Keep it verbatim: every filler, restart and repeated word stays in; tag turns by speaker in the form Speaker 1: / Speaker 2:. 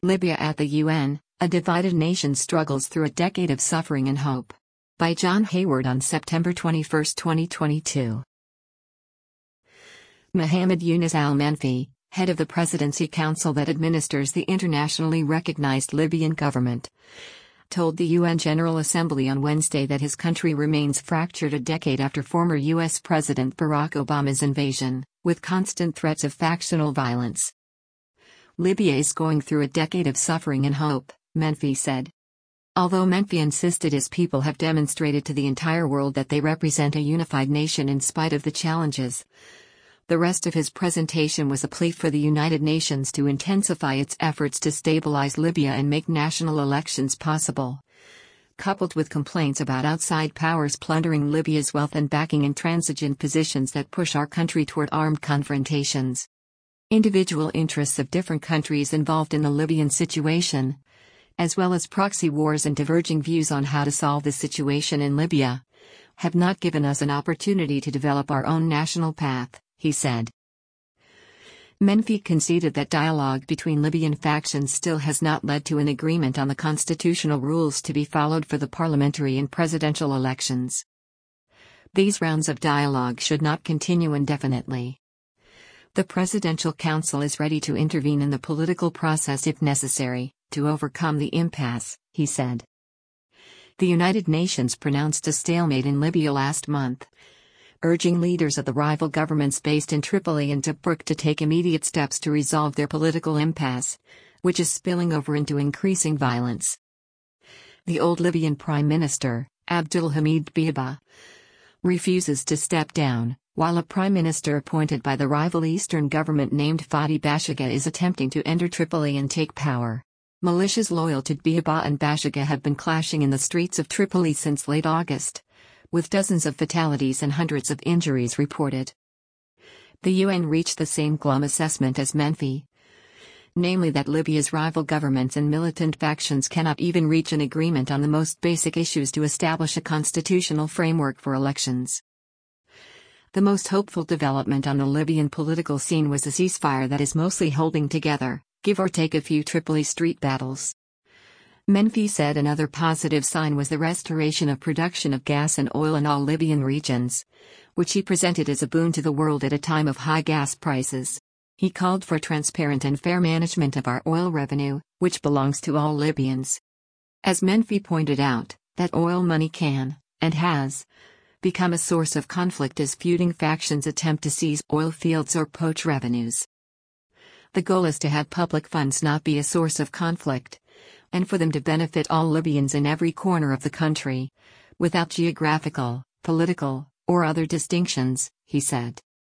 Speaker 1: Libya at the U N, a divided nation struggles through a decade of suffering and hope. By John Hayward on September twenty-first, twenty twenty-two. Mohammed Yunus al-Menfi, head of the Presidency Council that administers the internationally recognized Libyan government, told the U N General Assembly on Wednesday that his country remains fractured a decade after former U S President Barack Obama's invasion, with constant threats of factional violence. Libya is going through a decade of suffering and hope, Menfi said. Although Menfi insisted his people have demonstrated to the entire world that they represent a unified nation in spite of the challenges, the rest of his presentation was a plea for the United Nations to intensify its efforts to stabilize Libya and make national elections possible. Coupled with complaints about outside powers plundering Libya's wealth and backing intransigent positions that push our country toward armed confrontations. Individual interests of different countries involved in the Libyan situation, as well as proxy wars and diverging views on how to solve the situation in Libya, have not given us an opportunity to develop our own national path, he said. Menfi conceded that dialogue between Libyan factions still has not led to an agreement on the constitutional rules to be followed for the parliamentary and presidential elections. These rounds of dialogue should not continue indefinitely. The Presidential Council is ready to intervene in the political process if necessary, to overcome the impasse, he said. The United Nations pronounced a stalemate in Libya last month, urging leaders of the rival governments based in Tripoli and Tobruk to take immediate steps to resolve their political impasse, which is spilling over into increasing violence. The old Libyan Prime Minister, Abdulhamid Dbeibeh, refuses to step down, while a prime minister appointed by the rival Eastern government named Fadi Bashagha is attempting to enter Tripoli and take power. Militias loyal to Dbeibeh and Bashagha have been clashing in the streets of Tripoli since late August, with dozens of fatalities and hundreds of injuries reported. The U N reached the same glum assessment as Menfi, namely that Libya's rival governments and militant factions cannot even reach an agreement on the most basic issues to establish a constitutional framework for elections. The most hopeful development on the Libyan political scene was a ceasefire that is mostly holding together, give or take a few Tripoli street battles. Menfi said another positive sign was the restoration of production of gas and oil in all Libyan regions, which he presented as a boon to the world at a time of high gas prices. He called for transparent and fair management of our oil revenue, which belongs to all Libyans. As Menfi pointed out, that oil money can, and has, become a source of conflict as feuding factions attempt to seize oil fields or poach revenues. The goal is to have public funds not be a source of conflict, and for them to benefit all Libyans in every corner of the country, without geographical, political, or other distinctions, he said.